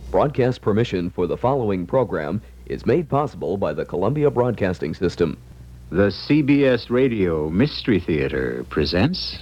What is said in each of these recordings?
Broadcast permission for the following program is made possible by the Columbia Broadcasting System. The CBS Radio Mystery Theater presents...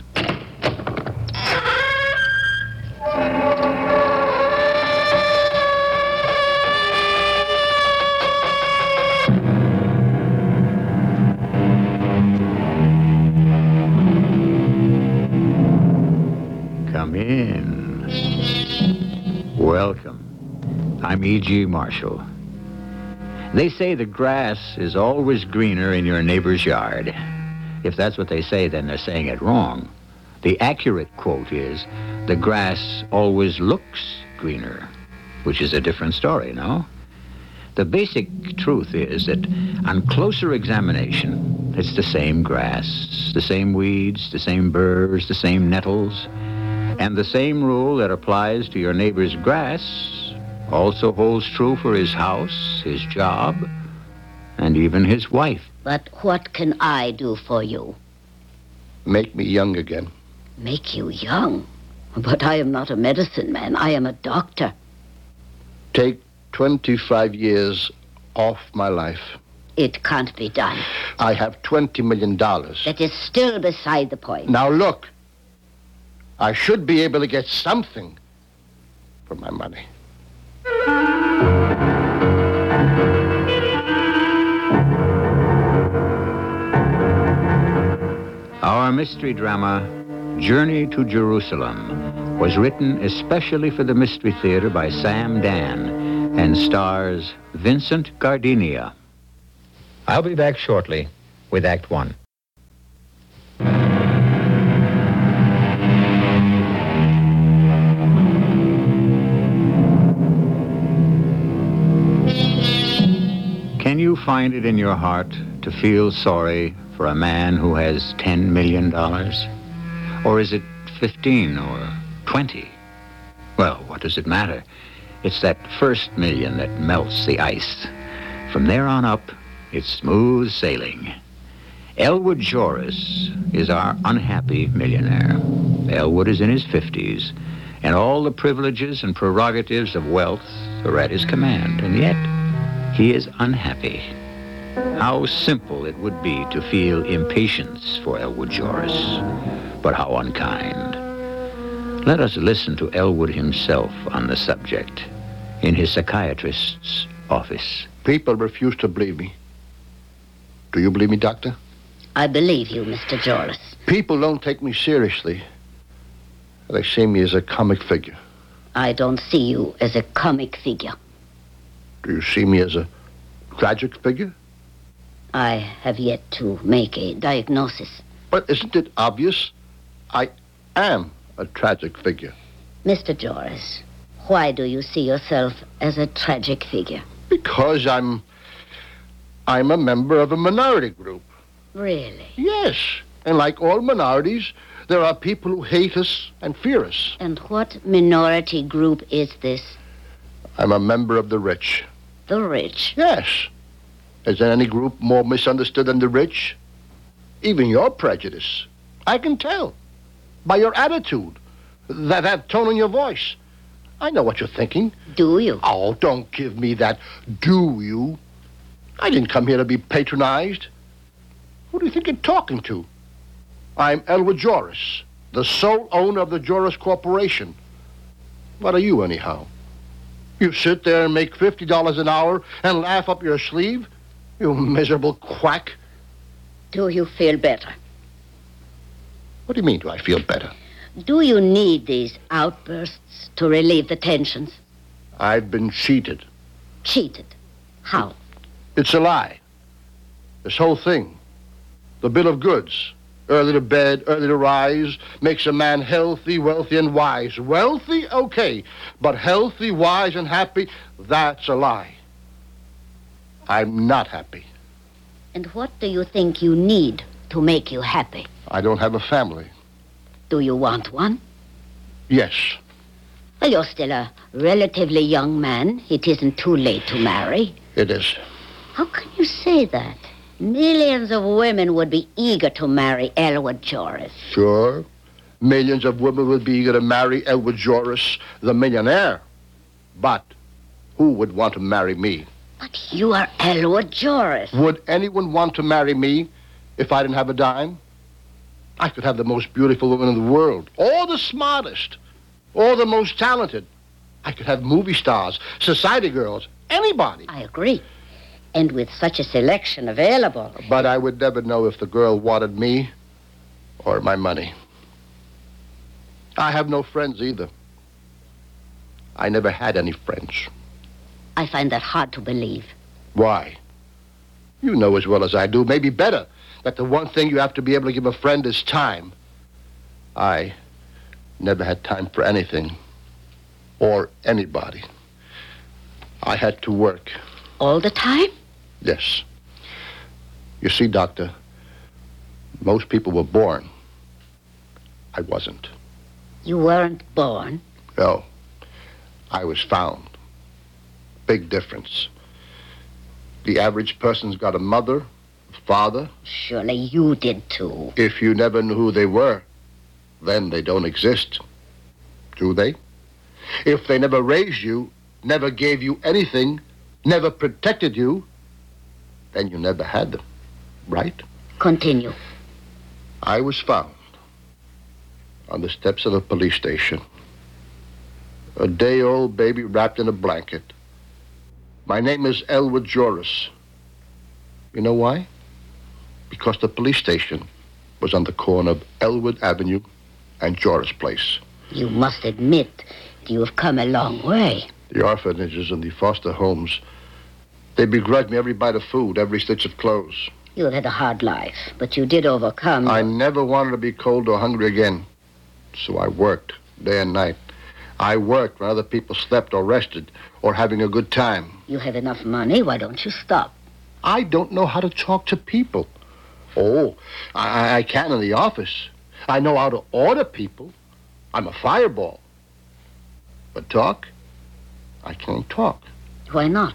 Come in. Welcome. I'm E.G. Marshall. They say the grass is always greener in your neighbor's yard. If that's what they say, then they're saying it wrong. The accurate quote is, the grass always looks greener, which is a different story, no? The basic truth is that on closer examination, it's the same grass, the same weeds, the same burrs, the same nettles, and the same rule that applies to your neighbor's grass also holds true for his house, his job, and even his wife. But what can I do for you? Make me young again. Make you young? But I am not a medicine man. I am a doctor. Take 25 years off my life. It can't be done. I have $20 million. That is still beside the point. Now look, I should be able to get something for my money. Our mystery drama, Journey to Jerusalem, was written especially for the Mystery Theater by Sam Dan and stars Vincent Gardenia. I'll be back shortly with Act One. Can you find it in your heart to feel sorry for a man who has $10 million? Or is it 15 or 20? Well, what does it matter? It's that first million that melts the ice. From there on up, it's smooth sailing. Elwood Joris is our unhappy millionaire. Elwood is in his 50s, and all the privileges and prerogatives of wealth are at his command, and yet he is unhappy. How simple it would be to feel impatience for Elwood Joris, but how unkind. Let us listen to Elwood himself on the subject in his psychiatrist's office. People refuse to believe me. Do you believe me, Doctor? I believe you, Mr. Joris. People don't take me seriously. They see me as a comic figure. I don't see you as a comic figure. Do you see me as a tragic figure? I have yet to make a diagnosis. But isn't it obvious? I am a tragic figure. Mr. Joris, why do you see yourself as a tragic figure? Because I'm a member of a minority group. Really? Yes. And like all minorities, there are people who hate us and fear us. And what minority group is this? I'm a member of the rich. The rich? Yes. Is there any group more misunderstood than the rich? Even your prejudice. I can tell. By your attitude. That tone in your voice. I know what you're thinking. Do you? Oh, don't give me that do you. I didn't come here to be patronized. Who do you think you're talking to? I'm Elwood Joris, the sole owner of the Joris Corporation. What are you, anyhow? You sit there and make $50 an hour and laugh up your sleeve? You miserable quack. Do you feel better? What do you mean, do I feel better? Do you need these outbursts to relieve the tensions? I've been cheated. Cheated? How? It's a lie. This whole thing. The bill of goods. Early to bed, early to rise, makes a man healthy, wealthy, and wise. Wealthy? Okay. But healthy, wise, and happy, that's a lie. I'm not happy. And what do you think you need to make you happy? I don't have a family. Do you want one? Yes. Well, you're still a relatively young man. It isn't too late to marry. It is. How can you say that? Millions of women would be eager to marry Elwood Joris. Sure. Millions of women would be eager to marry Elwood Joris, the millionaire. But Who would want to marry me? But you are Elwood Joris. Would anyone want to marry me if I didn't have a dime? I could have the most beautiful woman in the world, or the smartest, or the most talented. I could have movie stars, society girls, anybody. I agree. And with such a selection available. But I would never know if the girl wanted me or my money. I have no friends either. I never had any friends. I find that hard to believe. Why? You know as well as I do, maybe better, that the one thing you have to be able to give a friend is time. I never had time for anything or anybody. I had to work. All the time? Yes. You see, Doctor, most people were born. I wasn't. You weren't born. No. I was found. Big difference. The average person's got a mother, a father. Surely you did too. If you never knew who they were, then they don't exist. Do they? If they never raised you, never gave you anything, never protected you, then you never had them, right? Continue. I was found on the steps of a police station. A day-old baby wrapped in a blanket. My name is Elwood Joris. You know why? Because the police station was on the corner of Elwood Avenue and Joris Place. You must admit you have come a long way. The orphanages and the foster homes, they begrudged me every bite of food, every stitch of clothes. You have had a hard life, but you did overcome. I never wanted to be cold or hungry again. So I worked day and night. I worked when other people slept or rested or having a good time. You have enough money. Why don't you stop? I don't know how to talk to people. Oh, I can in the office. I know how to order people. I'm a fireball. But talk? I can't talk. Why not?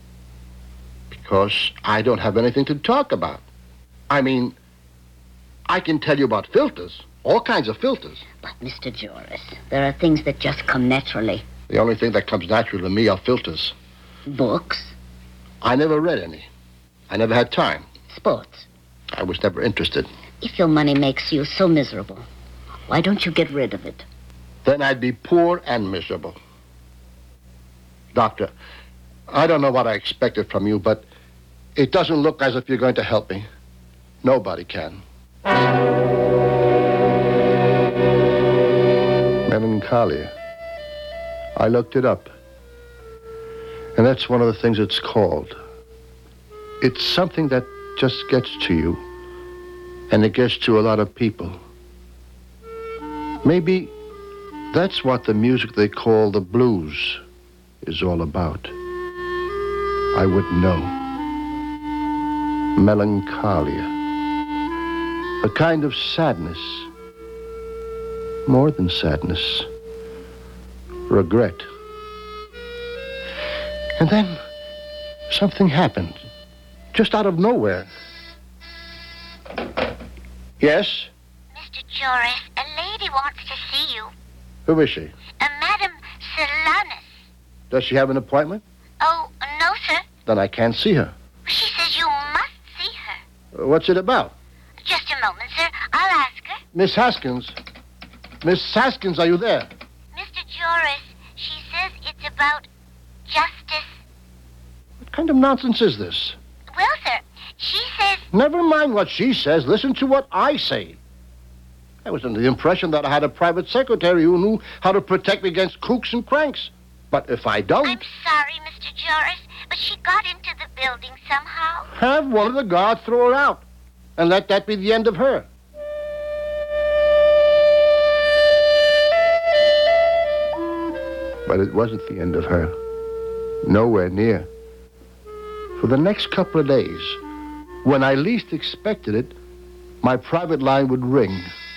Because I don't have anything to talk about. I mean, I can tell you about filters. All kinds of filters. But, Mr. Joris, there are things that just come naturally. The only thing that comes natural to me are filters. Books? I never read any. I never had time. Sports? I was never interested. If your money makes you so miserable, why don't you get rid of it? Then I'd be poor and miserable. Doctor, I don't know what I expected from you, but it doesn't look as if you're going to help me. Nobody can. Melancholia. I looked it up. And that's one of the things it's called. It's something that just gets to you. And it gets to a lot of people. Maybe that's what the music they call the blues is all about. I wouldn't know. Melancholia. A kind of sadness. More than sadness. Regret. And then something happened. Just out of nowhere. Yes? Mr. Joris, a lady wants to see you. Who is she? Madam Solanas. Does she have an appointment? Oh, no, sir. Then I can't see her. She says you must see her. What's it about? Just a moment, sir. I'll ask her. Miss Haskins. Miss Haskins, are you there? Mr. Joris, she says it's about justice. What kind of nonsense is this? Well, sir, she says... Never mind what she says. Listen to what I say. I was under the impression that I had a private secretary who knew how to protect me against kooks and cranks. But if I don't... I'm sorry, Mr. Joris, but she got into the building somehow. Have one of the guards throw her out. And let that be the end of her. But it wasn't the end of her. Nowhere near. For the next couple of days, when I least expected it, my private line would ring.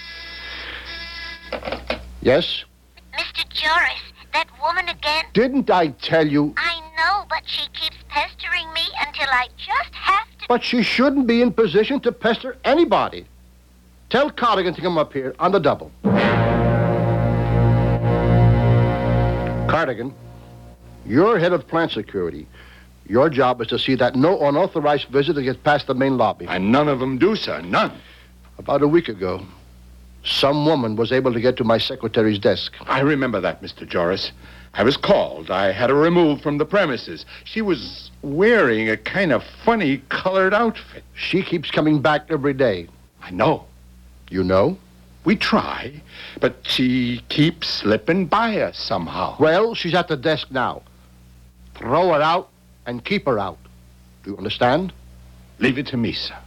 Yes? Mr. Joris, that woman again. Didn't I tell you? I know, but she keeps pestering me until I just have to... But she shouldn't be in position to pester anybody. Tell Cardigan to come up here on the double. Cardigan, You're head of plant security. Your job is to see that no unauthorized visitor gets past the main lobby. And none of them do, sir. None. About a week ago, some woman was able to get to my secretary's desk. I remember that, Mr. Joris. I was called. I had her removed from the premises. She was wearing a kind of funny colored outfit. She keeps coming back every day. I know. You know? We try, but she keeps slipping by us somehow. Well, she's at the desk now. Throw her out and keep her out. Do you understand? Leave it to me, sir.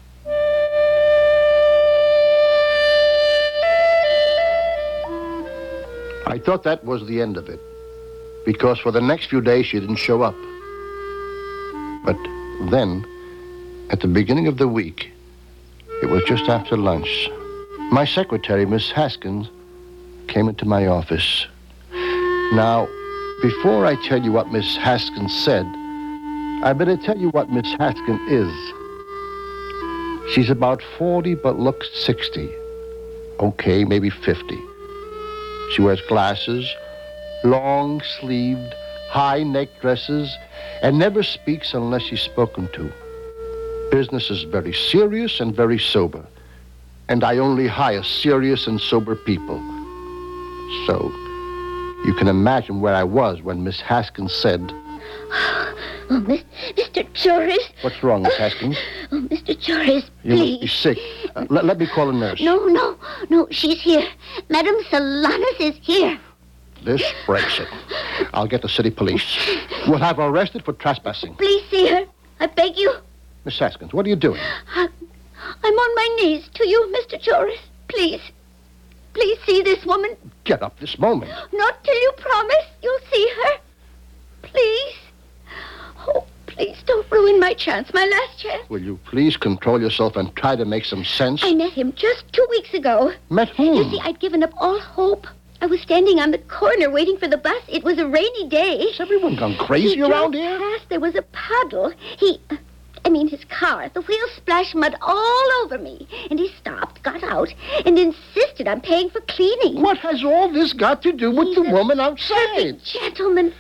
I thought that was the end of it, because for the next few days she didn't show up. But then, at the beginning of the week, it was just after lunch, my secretary, Miss Haskins, came into my office. Now, before I tell you what Miss Haskins said, I better tell you what Miss Haskins is. She's about 40 but looks 60. Okay, maybe 50. She wears glasses, long-sleeved, high-neck dresses, and never speaks unless she's spoken to. Business is very serious and very sober, and I only hire serious and sober people. So, you can imagine where I was when Miss Haskins said... Oh, Mr. Joris. What's wrong, Miss Haskins? Oh, Mr. Joris, You please. must be sick. Let me call a nurse. No, she's here. Madame Solanas is here. This breaks it. I'll get the city police. We'll have her arrested for trespassing. Please see her. I beg you. Miss Haskins, what are you doing? I'm on my knees to you, Mr. Joris. Please. Please see this woman. Get up this moment. Not till you promise you'll see her. Please. Oh, please don't ruin my chance, my last chance. Will you please control yourself and try to make some sense? I met him just 2 weeks ago. Met whom? You see, I'd given up all hope. I was standing on the corner waiting for the bus. It was a rainy day. Has everyone gone crazy He around drove here? past. There was a puddle. His car. The wheels splashed mud all over me. And he stopped, got out, and insisted on paying for cleaning. What has all this got to do with He's the a woman outside? perfect gentleman,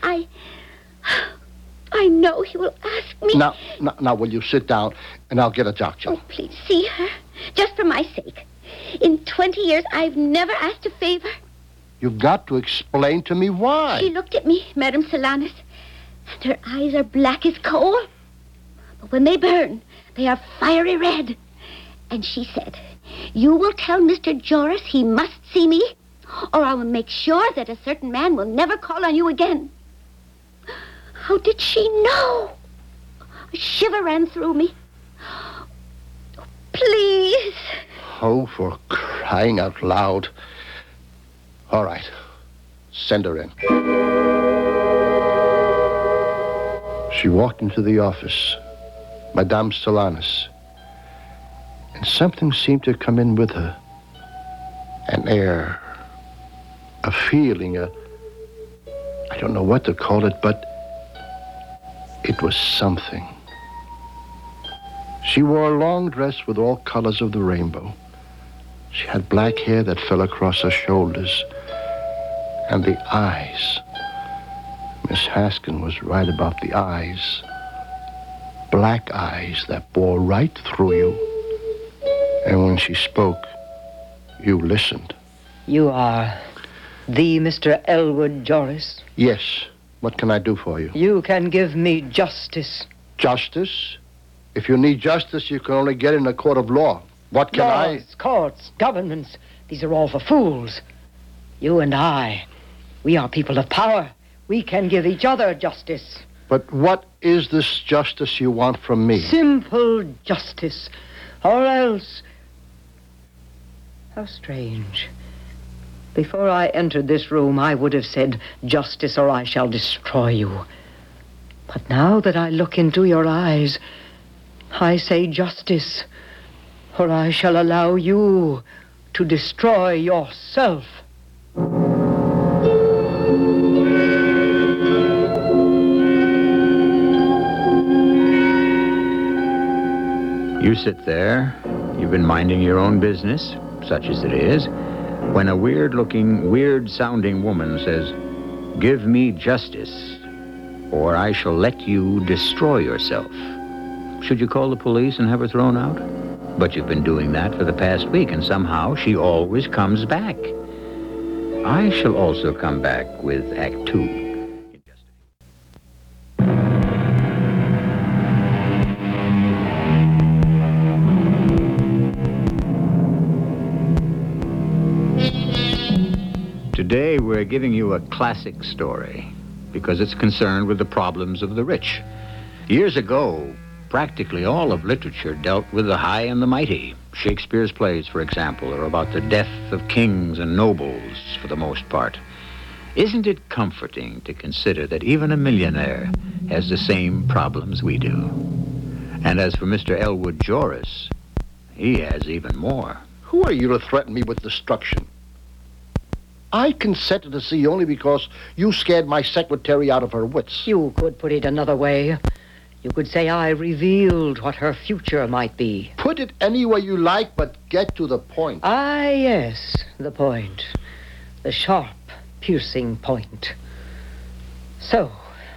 I know he will ask me. Now, will you sit down and I'll get a doctor? Oh, please see her. Just for my sake. In 20 years, I've never asked a favor. You've got to explain to me why. She looked at me, Madame Solanas, and her eyes are black as coal. But when they burn, they are fiery red. And she said, you will tell Mr. Joris he must see me, or I will make sure that a certain man will never call on you again. How did she know? A shiver ran through me. Please. Oh, for crying out loud. All right. Send her in. She walked into the office, Madame Solanas, and something seemed to come in with her. An air, a feeling, I don't know what to call it, but it was something. She wore a long dress with all colors of the rainbow. She had black hair that fell across her shoulders. And the eyes. Miss Haskins was right about the eyes. Black eyes that bore right through you. And when she spoke, you listened. You are the Mr. Elwood Joris? Yes. What can I do for you? You can give me justice. Justice? If you need justice, you can only get in a court of law. What can Laws, courts, governments, these are all for fools. You and I, we are people of power. We can give each other justice. But what is this justice you want from me? Simple justice. Or else... How strange. Before I entered this room, I would have said, justice or I shall destroy you. But now that I look into your eyes, I say justice, or I shall allow you to destroy yourself. You sit there. You've been minding your own business, such as it is, when a weird-looking, weird-sounding woman says, "Give me justice." or I shall let you destroy yourself. Should you call the police and have her thrown out? But you've been doing that for the past week, and somehow she always comes back. I shall also come back with Act 2. Today, we're giving you a classic story because it's concerned with the problems of the rich. Years ago, practically all of literature dealt with the high and the mighty. Shakespeare's plays, for example, are about the death of kings and nobles, for the most part. Isn't it comforting to consider that even a millionaire has the same problems we do? And as for Mr. Elwood Joris, he has even more. Who are you to threaten me with destruction? I consented to see you only because you scared my secretary out of her wits. You could put it another way. You could say I revealed what her future might be. Put it any way you like, but get to the point. Ah, yes, the point. The sharp, piercing point. So,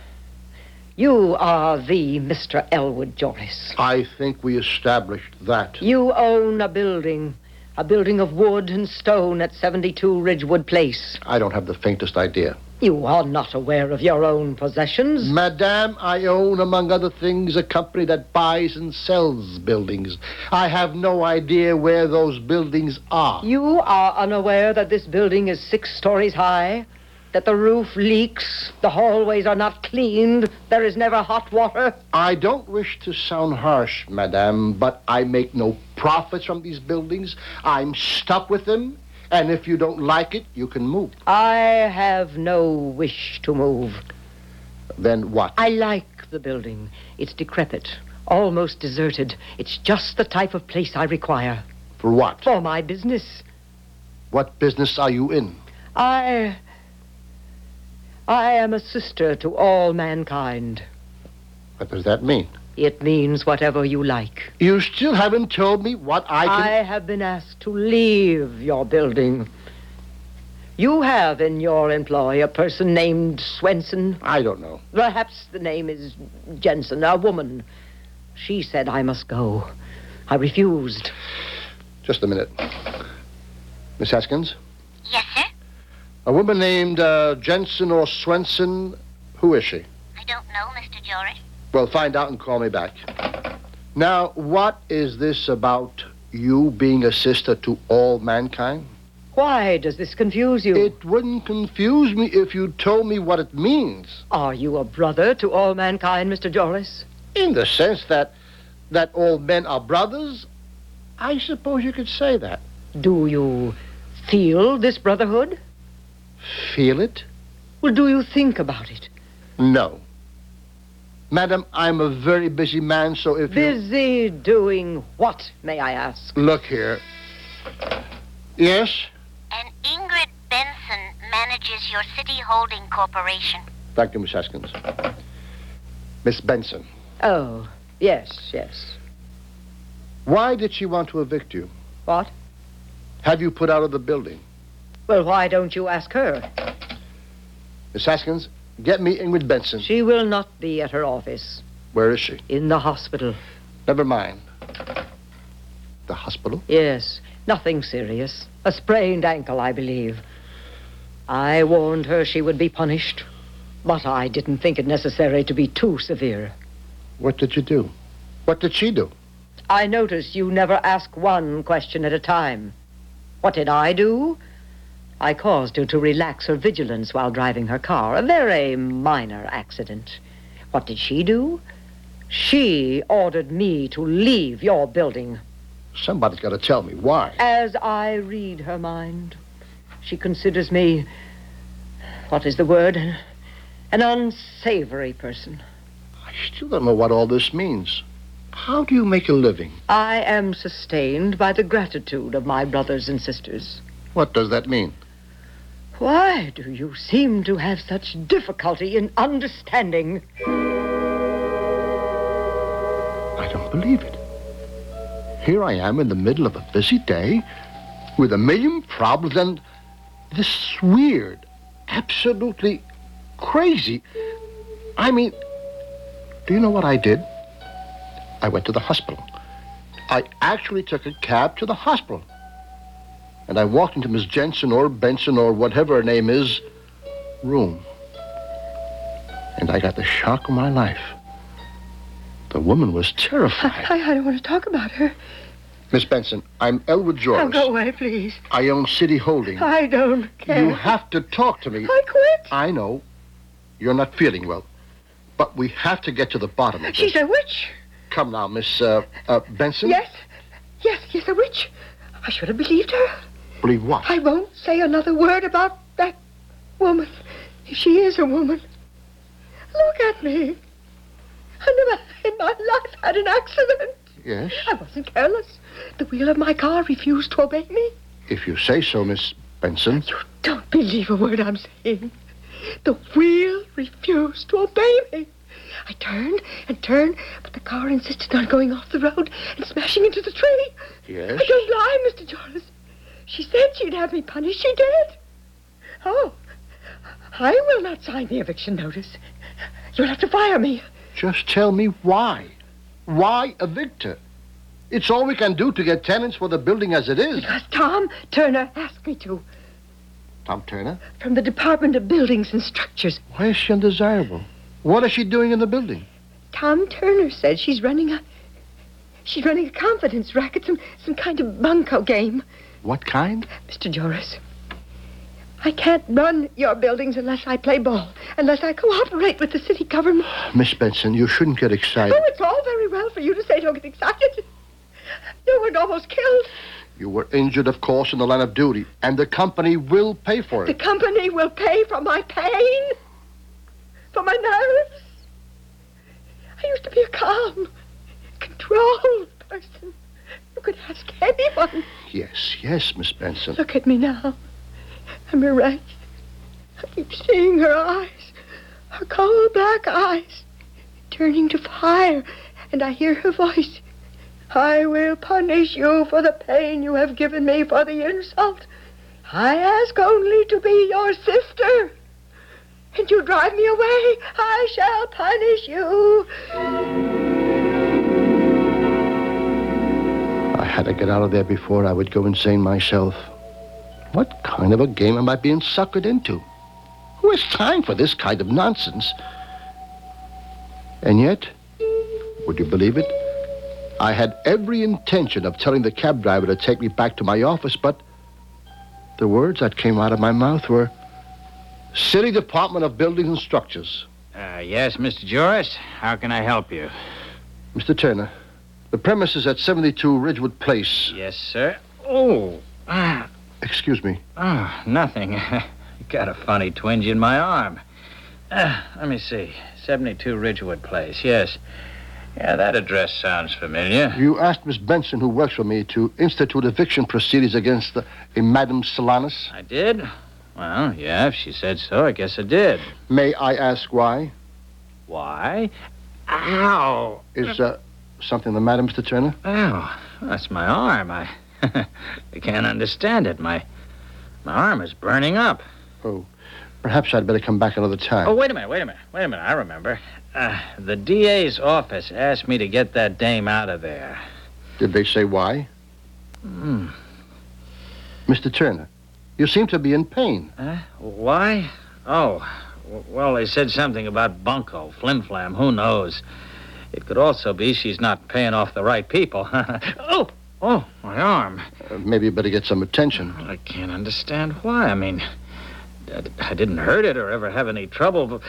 you are the Mr. Elwood Joris. I think we established that. You own a building of wood and stone at 72 Ridgewood Place. I don't have the faintest idea. You are not aware of your own possessions. Madame, I own, among other things, a company that buys and sells buildings. I have no idea where those buildings are. You are unaware that this building is 6 stories high, that the roof leaks, the hallways are not cleaned, there is never hot water. I don't wish to sound harsh, Madame, but I make no profits from these buildings. I'm stuck with them, and if you don't like it, you can move. I have no wish to move. Then what? I like the building. It's decrepit, almost deserted. It's just the type of place I require. For what? For my business. What business are you in? I am a sister to all mankind. What does that mean? It means whatever you like. You still haven't told me what I can... I have been asked to leave your building. You have in your employ a person named Swenson. I don't know. Perhaps the name is Jensen, a woman. She said I must go. I refused. Just a minute. Miss Haskins? Yes, sir? A woman named Jensen or Swenson, who is she? I don't know, Mr. Joris. Well, find out and call me back. Now, what is this about you being a sister to all mankind? Why does this confuse you? It wouldn't confuse me if you told me what it means. Are you a brother to all mankind, Mr. Joris? In the sense that all men are brothers, I suppose you could say that. Do you feel this brotherhood? Feel it? Well, do you think about it? No. Madam, I'm a very busy man, so if Busy doing what, may I ask? Look here. Yes? And Ingrid Benson manages your City Holding Corporation. Thank you, Miss Haskins. Miss Benson. Oh, yes. Why did she want to evict you? What? Have you put out of the building? Well, why don't you ask her? Miss Haskins, get me Ingrid Benson. She will not be at her office. Where is she? In the hospital. Never mind. The hospital? Yes, nothing serious. A sprained ankle, I believe. I warned her she would be punished, but I didn't think it necessary to be too severe. What did you do? What did she do? I noticed you never ask one question at a time. What did I do? I caused her to relax her vigilance while driving her car. A very minor accident. What did she do? She ordered me to leave your building. Somebody's got to tell me why. As I read her mind, she considers me, what is the word? An unsavory person. I still don't know what all this means. How do you make a living? I am sustained by the gratitude of my brothers and sisters. What does that mean? Why do you seem to have such difficulty in understanding? I don't believe it. Here I am in the middle of a busy day with a million problems and this weird, absolutely crazy, I mean, do you know what I did? I went to the hospital. I actually took a cab to the hospital. And I walked into Miss Jensen or Benson or whatever her name is, room. And I got the shock of my life. The woman was terrified. I don't want to talk about her. Miss Benson, I'm Elwood Joris. Go away, please. I own City Holding. I don't care. You have to talk to me. I quit. I know. You're not feeling well. But we have to get to the bottom of this. She's a witch. Come now, Miss Benson. Yes, a witch. I should have believed her. Believe what? I won't say another word about that woman, if she is a woman. Look at me. I never in my life had an accident. Yes? I wasn't careless. The wheel of my car refused to obey me. If you say so, Miss Benson. You don't believe a word I'm saying. The wheel refused to obey me. I turned and turned, but the car insisted on going off the road and smashing into the tree. Yes? I don't lie, Mr. Joris. She said she'd have me punished. She did. Oh, I will not sign the eviction notice. You'll have to fire me. Just tell me why. Why evict her? It's all we can do to get tenants for the building as it is. Because Tom Turner asked me to. Tom Turner? From the Department of Buildings and Structures. Why is she undesirable? What is she doing in the building? Tom Turner said she's running a confidence racket, some kind of bunco game. What kind? Mr. Joris, I can't run your buildings unless I play ball, unless I cooperate with the city government. Miss Benson, you shouldn't get excited. Oh, it's all very well for you to say don't get excited. You were almost killed. You were injured, of course, in the line of duty, and the company will pay for The it. company will pay for my pain, for my nerves. I used to be a calm, controlled person. You could ask anyone. Yes, Miss Benson. Look at me now. I'm erect. I keep seeing her eyes, her coal black eyes, turning to fire, and I hear her voice. I will punish you for the pain you have given me, for the insult. I ask only to be your sister. And you drive me away, I shall punish you. I had to get out of there before I would go insane myself. What kind of a game am I being suckered into? Who has time for this kind of nonsense? And yet, would you believe it? I had every intention of telling the cab driver to take me back to my office, but the words that came out of my mouth were, City Department of Buildings and Structures. Yes, Mr. Joris. How can I help you? Mr. Turner, the premises at 72 Ridgewood Place. Yes, sir. Oh, Excuse me. Nothing. Got a funny twinge in my arm. Let me see. 72 Ridgewood Place, yes. Yeah, that address sounds familiar. You asked Miss Benson, who works for me, to institute eviction proceedings against a Madame Solanas. I did? Well, yeah, if she said so, I guess I did. May I ask why? Why? Ow! Is something the matter, Mr. Turner? Ow, that's my arm. I can't understand it. My arm is burning up. Oh, perhaps I'd better come back another time. Oh, wait a minute. I remember. The DA's office asked me to get that dame out of there. Did they say why? Mr. Turner, you seem to be in pain. Why? Oh, well, they said something about bunco, flim-flam, who knows? It could also be she's not paying off the right people. Oh, my arm. Maybe you better get some attention. I can't understand why. I mean, I didn't hurt it or ever have any trouble, but...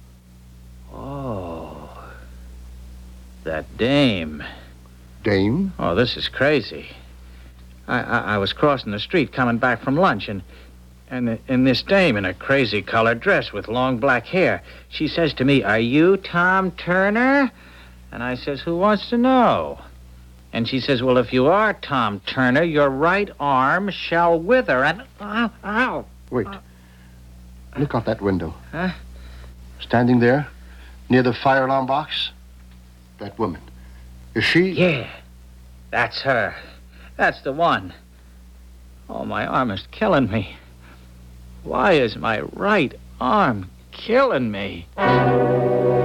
Oh, that dame. Dame? Oh, this is crazy. I was crossing the street coming back from lunch, and this dame in a crazy colored dress with long black hair, she says to me, "Are you Tom Turner?" And I says, "Who wants to know?" And she says, "Well, if you are Tom Turner, your right arm shall wither." And ow. Wait. Look out that window. Huh? Standing there, near the fire alarm box, that woman. Is she... Yeah, that's her. That's the one. Oh, my arm is killing me. Why is my right arm killing me?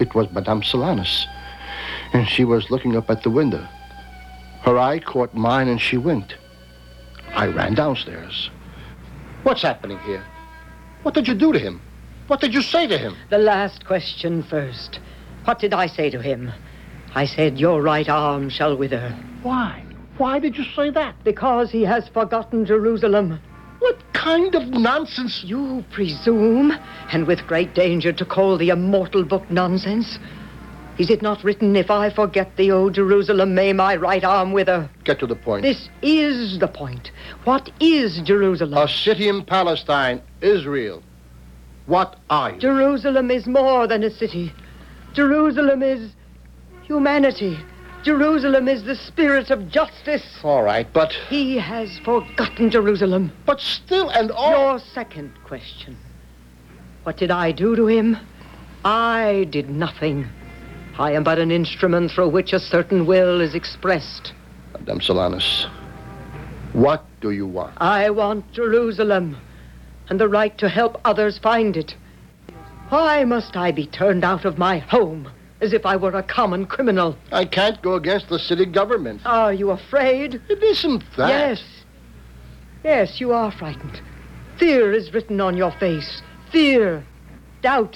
It was Madame Solanus, and she was looking up at the window. Her eye caught mine, and she winked. I ran downstairs. What's happening here? What did you do to him? What did you say to him? The last question first. What did I say to him? I said, your right arm shall wither. Why? Why did you say that? Because he has forgotten Jerusalem. What kind of nonsense? You presume, and with great danger, to call the immortal book nonsense? Is it not written, if I forget thee, O Jerusalem, may my right arm wither? Get to the point. This is the point. What is Jerusalem? A city in Palestine, Israel. What are you? Jerusalem is more than a city. Jerusalem is humanity. Jerusalem is the spirit of justice. All right, but... He has forgotten Jerusalem. But still and all... Your second question. What did I do to him? I did nothing. I am but an instrument through which a certain will is expressed. Madame Solanus, what do you want? I want Jerusalem and the right to help others find it. Why must I be turned out of my home as if I were a common criminal? I can't go against the city government. Are you afraid? It isn't that. Yes. Yes, you are frightened. Fear is written on your face. Fear, doubt,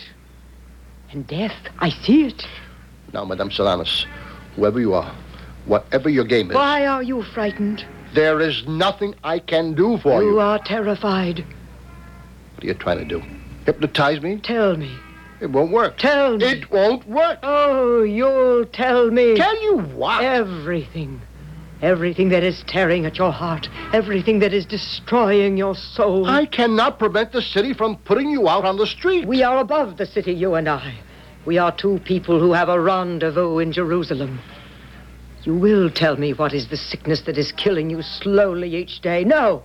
and death. I see it. Now, Madame Solanus, whoever you are, whatever your game is... Why are you frightened? There is nothing I can do for you. You are terrified. What are you trying to do? Hypnotize me? Tell me. It won't work. Tell me. It won't work. Oh, you'll tell me. Tell you what? Everything. Everything that is tearing at your heart. Everything that is destroying your soul. I cannot prevent the city from putting you out on the street. We are above the city, you and I. We are two people who have a rendezvous in Jerusalem. You will tell me what is the sickness that is killing you slowly each day. No.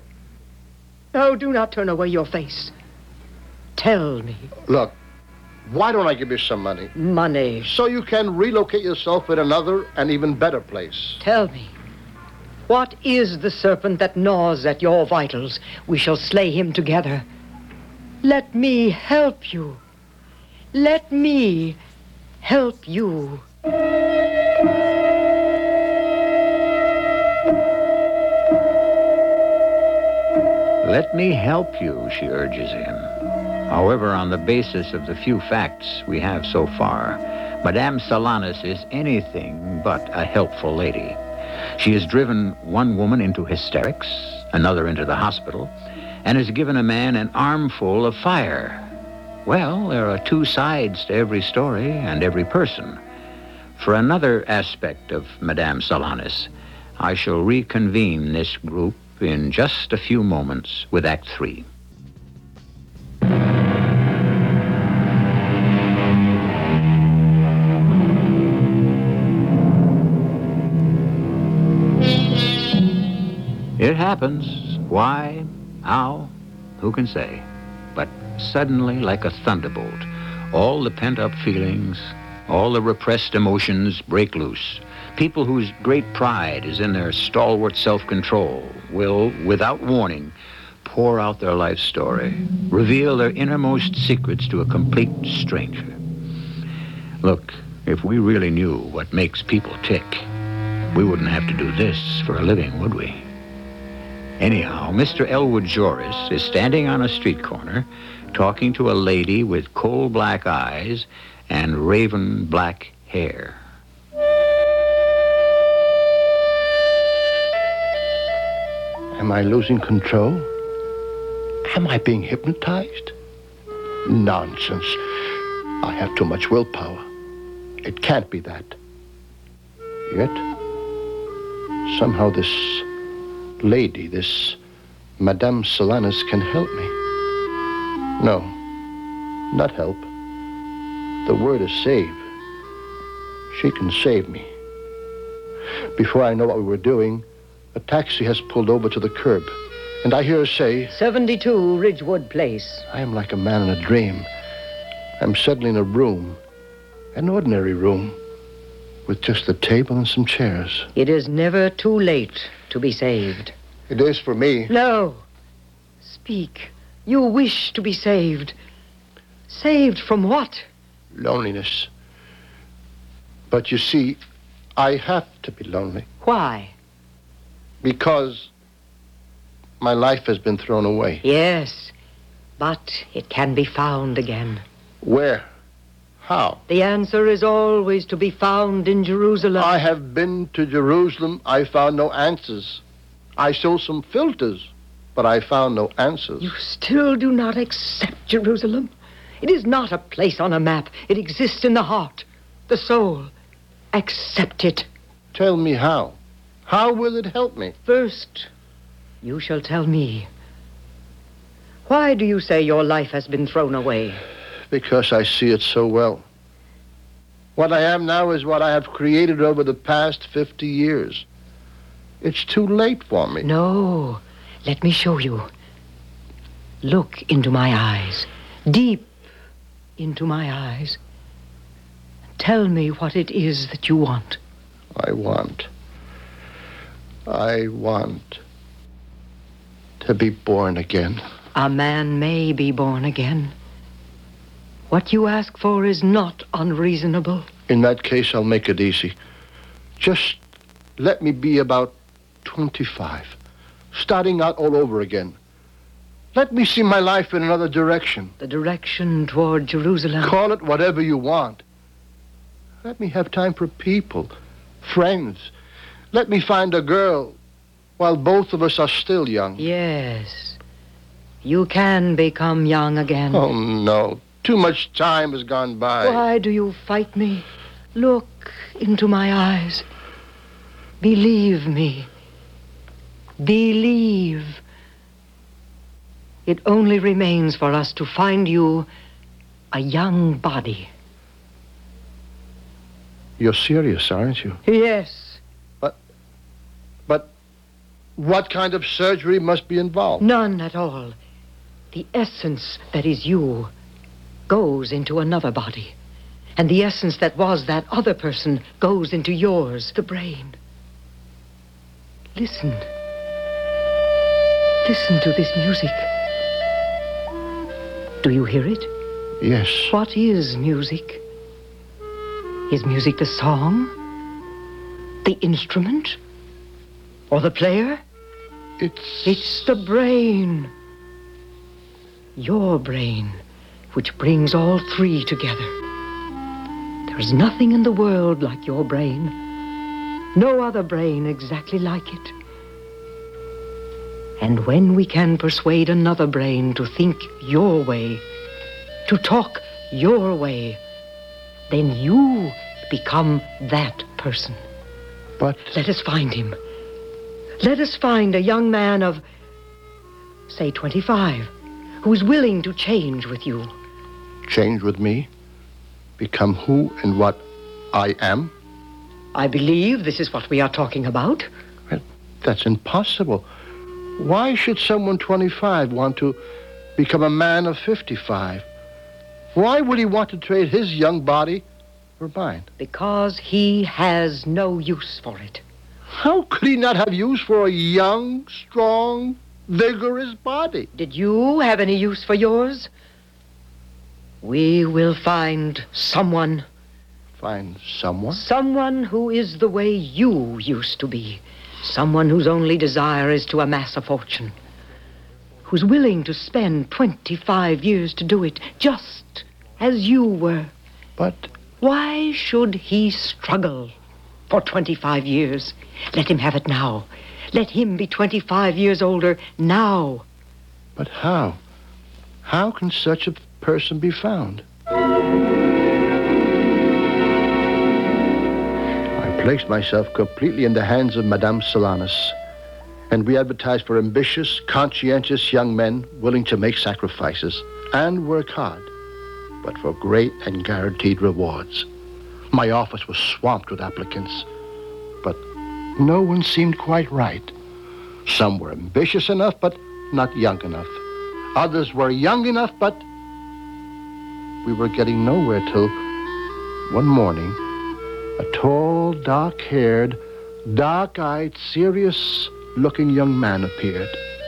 No, do not turn away your face. Tell me. Look, why don't I give you some money? Money. So you can relocate yourself in another and even better place. Tell me. What is the serpent that gnaws at your vitals? We shall slay him together. Let me help you. Let me help you. Let me help you, she urges him. However, on the basis of the few facts we have so far, Madame Solanus is anything but a helpful lady. She has driven one woman into hysterics, another into the hospital, and has given a man an armful of fire. Well, there are two sides to every story and every person. For another aspect of Madame Solanus, I shall reconvene this group in just a few moments with Act 3. It happens. Why? How? Who can say? But suddenly, like a thunderbolt, all the pent-up feelings, all the repressed emotions break loose. People whose great pride is in their stalwart self-control will, without warning, pour out their life story, reveal their innermost secrets to a complete stranger. Look, if we really knew what makes people tick, we wouldn't have to do this for a living, would we? Anyhow, Mr. Elwood Joris is standing on a street corner talking to a lady with coal black eyes and raven black hair. Am I losing control? Am I being hypnotized? Nonsense. I have too much willpower. It can't be that. Yet, somehow this lady, this Madame Solanus, can help me. No, not help. The word is save. She can save me. Before I know what we were doing, a taxi has pulled over to the curb, and I hear her say, 72 Ridgewood Place. I am like a man in a dream. I'm suddenly in a room, an ordinary room, with just a table and some chairs. It is never too late to be saved. It is for me. No. Speak. You wish to be saved. Saved from what? Loneliness. But you see, I have to be lonely Why? because my life has been thrown away. Yes, but it can be found again. Where? How? The answer is always to be found in Jerusalem. I have been to Jerusalem. I found no answers. I saw some filters, but I found no answers. You still do not accept Jerusalem. It is not a place on a map. It exists in the heart, the soul. Accept it. Tell me how. How will it help me? First, you shall tell me. Why do you say your life has been thrown away? Because I see it so well. What I am now is what I have created over the past 50 years. It's too late for me. No, let me show you. Look into my eyes, deep into my eyes. Tell me what it is that you want. I want to be born again. A man may be born again. What you ask for is not unreasonable. In that case, I'll make it easy. Just let me be about 25, starting out all over again. Let me see my life in another direction. The direction toward Jerusalem. Call it whatever you want. Let me have time for people, friends. Let me find a girl while both of us are still young. Yes. You can become young again. Oh, no. Too much time has gone by. Why do you fight me? Look into my eyes. Believe me. Believe. It only remains for us to find you a young body. You're serious, aren't you? Yes. But what kind of surgery must be involved? None at all. The essence that is you goes into another body. And the essence that was that other person goes into yours, the brain. Listen. Listen to this music. Do you hear it? Yes. What is music? Is music the song? The instrument? Or the player? It's the brain. Your brain, which brings all three together. There is nothing in the world like your brain. No other brain exactly like it. And when we can persuade another brain to think your way, to talk your way, then you become that person. But let us find him. Let us find a young man of, say, 25, who is willing to change with you. Change with me? Become who and what I am? I believe this is what we are talking about. Well, that's impossible. Why should someone 25 want to become a man of 55? Why would he want to trade his young body for mine? Because he has no use for it. How could he not have use for a young, strong, vigorous body? Did you have any use for yours? We will find someone. Find someone? Someone who is the way you used to be. Someone whose only desire is to amass a fortune. Who's willing to spend 25 years to do it, just as you were. But why should he struggle for 25 years? Let him have it now. Let him be 25 years older now. But how? How can such a person be found? I placed myself completely in the hands of Madame Solanus, and we advertised for ambitious, conscientious young men willing to make sacrifices and work hard, but for great and guaranteed rewards. My office was swamped with applicants, but no one seemed quite right. Some were ambitious enough, but not young enough. Others were young enough, but we were getting nowhere till one morning, a tall, dark-haired, dark-eyed, serious-looking young man appeared.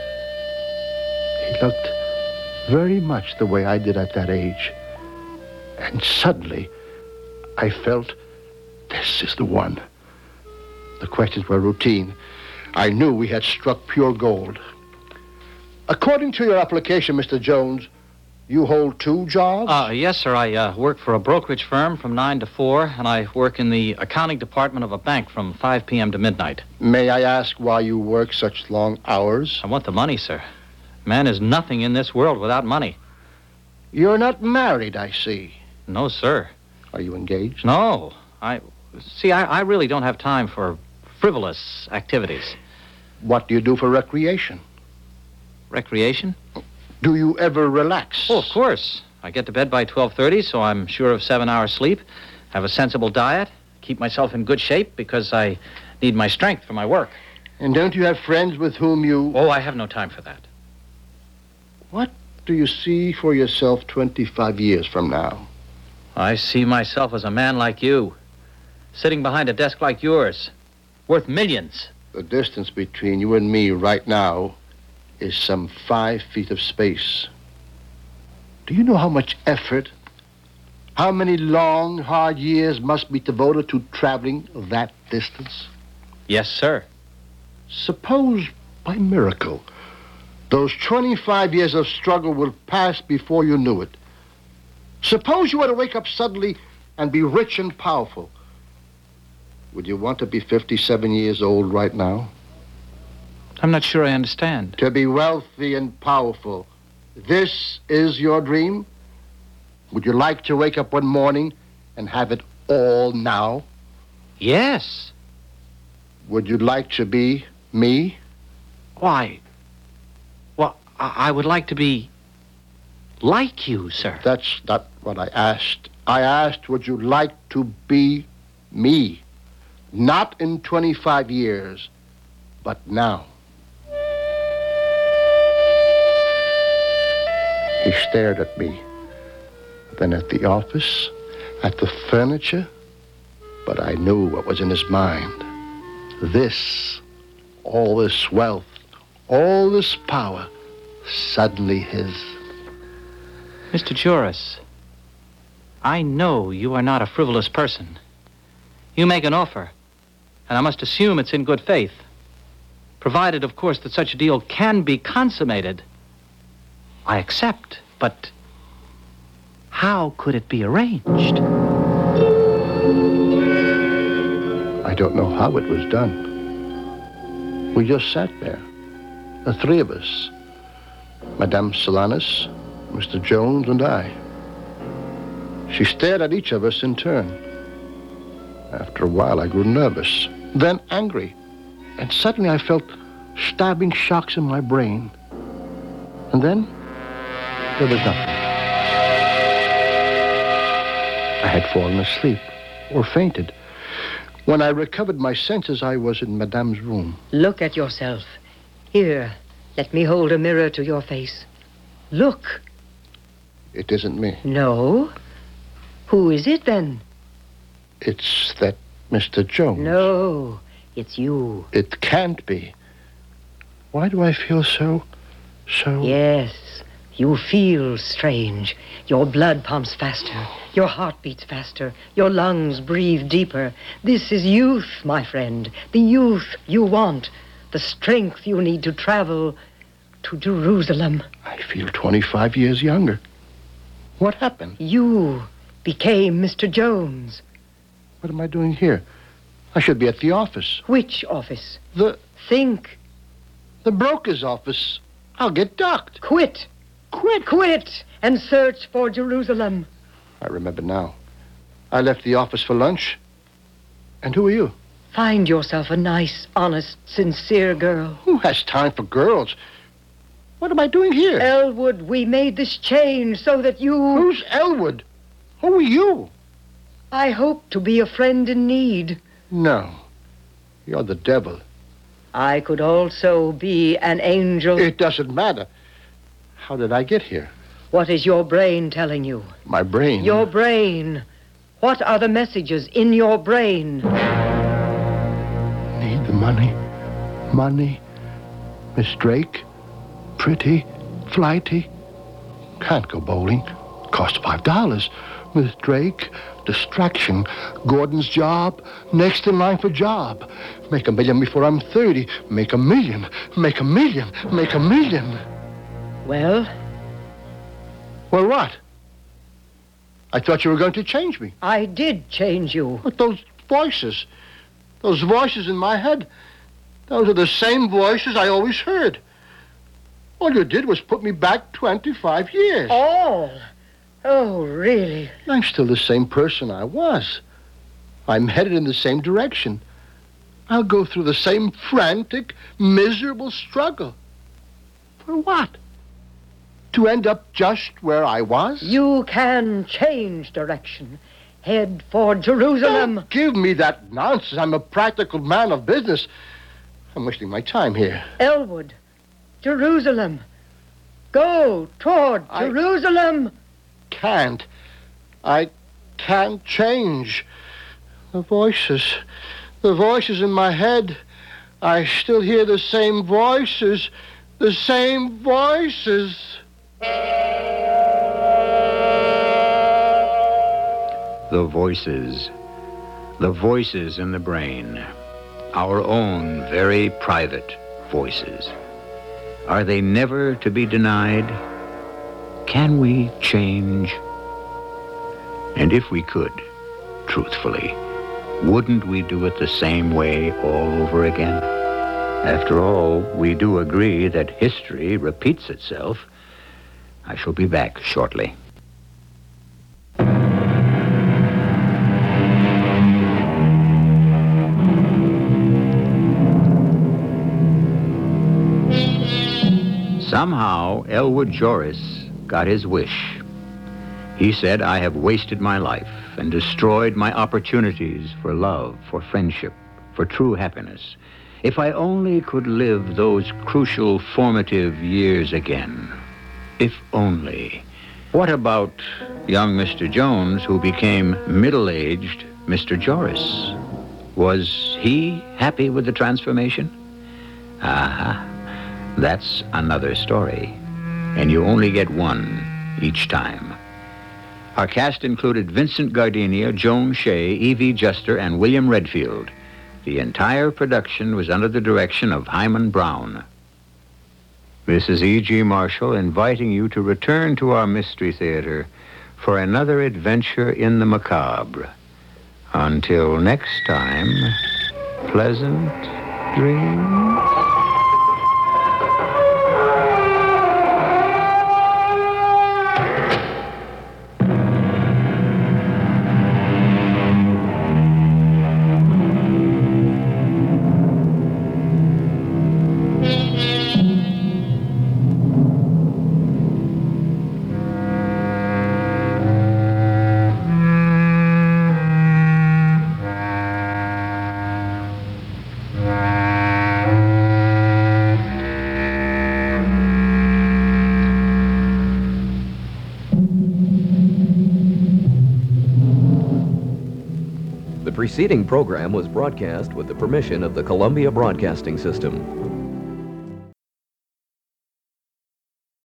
He looked very much the way I did at that age. And suddenly, I felt This is the one. The questions were routine. I knew we had struck pure gold. According to your application, Mr. Jones, you hold 2 jobs? Yes, sir. I work for a brokerage firm from 9 to 4, and I work in the accounting department of a bank from 5 p.m. to midnight. May I ask why you work such long hours? I want the money, sir. Man is nothing in this world without money. You're not married, I see. No, sir. Are you engaged? No. I really don't have time for frivolous activities. What do you do for recreation? Recreation? Do you ever relax? Oh, of course. I get to bed by 12:30, so I'm sure of 7 hours sleep, have a sensible diet, keep myself in good shape because I need my strength for my work. And don't you have friends with whom you... Oh, I have no time for that. What do you see for yourself 25 years from now? I see myself as a man like you, sitting behind a desk like yours, worth millions. The distance between you and me right now is some 5 feet of space. Do you know how much effort, how many long, hard years must be devoted to traveling that distance? Yes, sir. Suppose, by miracle, those 25 years of struggle will pass before you knew it. Suppose you were to wake up suddenly and be rich and powerful. Would you want to be 57 years old right now? I'm not sure I understand. To be wealthy and powerful. This is your dream? Would you like to wake up one morning and have it all now? Yes. Would you like to be me? Why? Well, I would like to be like you, sir. That's not what I asked. I asked, would you like to be me? Not in 25 years, but now. He stared at me, then at the office, at the furniture, but I knew what was in his mind. All this wealth, all this power, suddenly his. Mr. Joris, I know you are not a frivolous person. You make an offer, and I must assume it's in good faith, provided, of course, that such a deal can be consummated. I accept, but how could it be arranged? I don't know how it was done. We just sat there, the 3 of us, Madame Solanus, Mr. Jones, and I. She stared at each of us in turn. After a while, I grew nervous, then angry, and suddenly I felt stabbing shocks in my brain. And then there was nothing. I had fallen asleep or fainted. When I recovered my senses, I was in Madame's room. Look at yourself. Here, let me hold a mirror to your face. Look. It isn't me. No? Who is it, then? It's that Mr. Jones. No, it's you. It can't be. Why do I feel so... Yes, you feel strange. Your blood pumps faster. Your heart beats faster. Your lungs breathe deeper. This is youth, my friend. The youth you want. The strength you need to travel to Jerusalem. I feel 25 years younger. What happened? You became Mr. Jones. What am I doing here? I should be at the office. Which office? Think. The broker's office. I'll get docked. Quit. Quit and search for Jerusalem. I remember now. I left the office for lunch. And who are you? Find yourself a nice, honest, sincere girl. Who has time for girls? What am I doing here? Elwood, we made this change so that you... Who's Elwood? Who are you? I hope to be a friend in need. No. You're the devil. I could also be an angel. It doesn't matter. How did I get here? What is your brain telling you? My brain? Your brain. What are the messages in your brain? Need the money. Money. Miss Drake. Pretty. Flighty. Can't go bowling. Cost $5. Miss Drake, distraction. Gordon's job, next in line for job. Make $1 million before I'm 30. Make $1 million. Make $1 million. Make $1 million. Well, Well, what? I thought you were going to change me. I did change you. But those voices in my head, those are the same voices I always heard. All you did was put me back 25 years. All? Oh, really? I'm still the same person I was. I'm headed in the same direction. I'll go through the same frantic, miserable struggle. For what? To end up just where I was? You can change direction. Head for Jerusalem. Don't give me that nonsense. I'm a practical man of business. I'm wasting my time here. Elwood. Jerusalem. Go toward Jerusalem. I can't change. The voices in my head. I still hear the same voices. The same voices. The voices in the brain, our own very private voices. Are they never to be denied? Can we change? And if we could, truthfully, wouldn't we do it the same way all over again? After all, we do agree that history repeats itself. I shall be back shortly. Somehow, Elwood Joris got his wish. He said, I have wasted my life and destroyed my opportunities for love, for friendship, for true happiness. If I only could live those crucial formative years again. If only. What about young Mr. Jones, who became middle-aged Mr. Joris? Was he happy with the transformation? Aha. That's another story. And you only get one each time. Our cast included Vincent Gardenia, Joan Shea, Evie Juster, and William Redfield. The entire production was under the direction of Hyman Brown. This is E.G. Marshall inviting you to return to our Mystery Theater for another adventure in the macabre. Until next time, pleasant dreams. The preceding program was broadcast with the permission of the Columbia Broadcasting System.